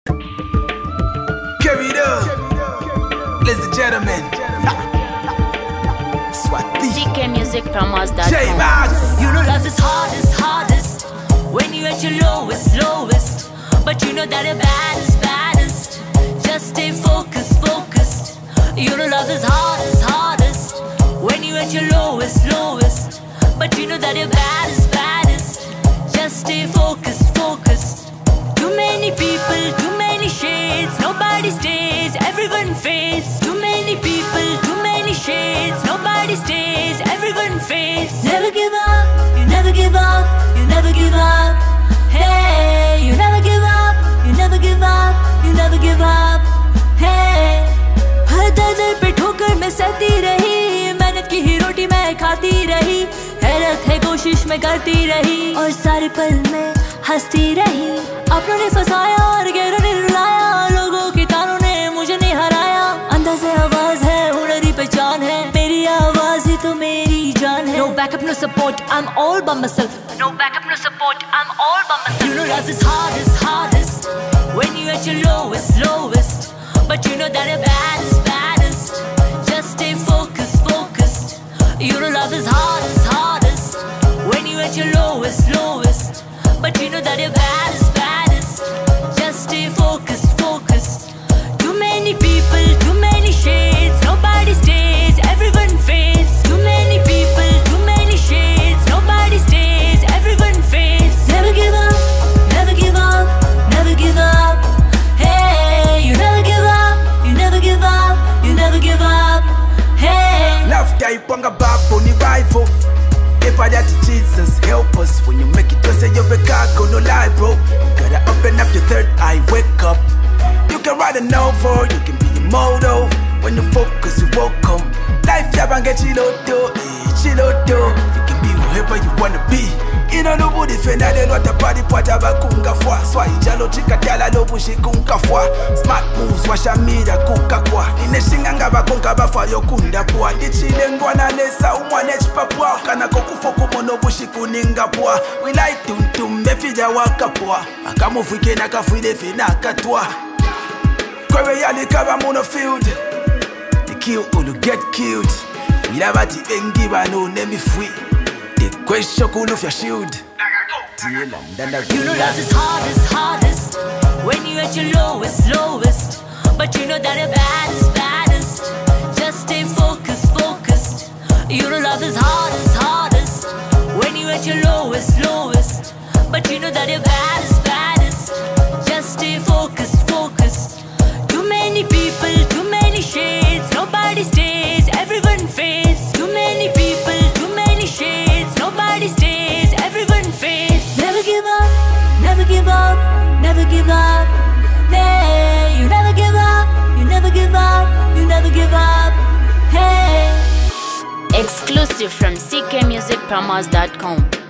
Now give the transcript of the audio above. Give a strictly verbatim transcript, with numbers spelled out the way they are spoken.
Carry it up, ladies and gentlemen. Swat beat. C K Music Promos dot com. J-Box. You know love is hardest, hardest when you're at your lowest, lowest. But you know that you're baddest, baddest. Just stay focused, focused. You know love is hardest, hardest when you're at your lowest, lowest. But you know that you're baddest, baddest. Just stay focused, focused. Too many people, too many shades. Nobody stays, everyone fades. Too many people, too many shades. Nobody stays, everyone fades. Never give up, you never give up, you never give up. Hey, you never give up, you never give up, you never give up. Hey, हर दर पे ठोकर मैं सहती रही, मेहनत की ही रोटी मैं खाती रही, हैरत है कोशिश मैं करती रही, और सारे पल में हंसती रही. अपनों ने फंसाया और गैरों ने रुलाया, लोगों की तारों ने मुझे नहीं हराया. अंदाज़े आवाज है, हुनरी पहचान है, मेरी आवाज ही तो मेरी जान है. No backup, no support, I'm all by myself. No backup, no support, I'm all by myself. You know love is hardest, hardest when you're at your lowest, lowest. But you know that you're baddest, baddest. Just stay focused, focused. You know love is hardest, hardest when you're at your lowest, lowest. But you know that you're baddest, baddest. Just stay focused, focused. Too many people, too many shades. Nobody stays, everyone fades. Too many people, too many shades. Nobody stays, everyone fades. Never give up, never give up, never give up. Hey, you never give up, you never give up, you never give up. Hey, Love type wanga babu ni rival. Ever that Jesus help us. When you make it, don't say you're a cargo, no lie, bro. Gotta open up your third eye, wake up. You can ride a novel, you can be a moto. When you focus, you welcome. Life yabanga chiloto, eh, chiloto. You can be whoever you wanna be. Ino nobody fena de not a body pata bakunga fwa. Swa ijalo chika tala lobu shikunga fwa. Smart moves washa mira kuka kwa. Ine shinganga bakunga bafa yokunda pwa. Ndichile ngwana lesa umwane chipapwa. Kana kokufoku mono bushi kuninga pwa. We like tum tum mefija waka pwa. Akamufike na kafuide fina katwa. Kwewe yali kaba mono field. The kill ulu get killed. Milabati bengi bano nemi free. The question cool of your shield. you know love is hardest, hardest when you're at your lowest, lowest. But you know that you're baddest, baddest. Just stay focused, focused. You know love is hardest, hardest when you're at your lowest, lowest. But you know that you're baddest, baddest. Just stay focused, focused. Too many people, too many shades. Nobody stays, everyone fades. Too many people, too many shades. Nobody stays, everyone fades. Never give up, never give up, never give up. Hey, you never give up, you never give up, you never give up. Hey. Exclusive from C K Music Promos dot com.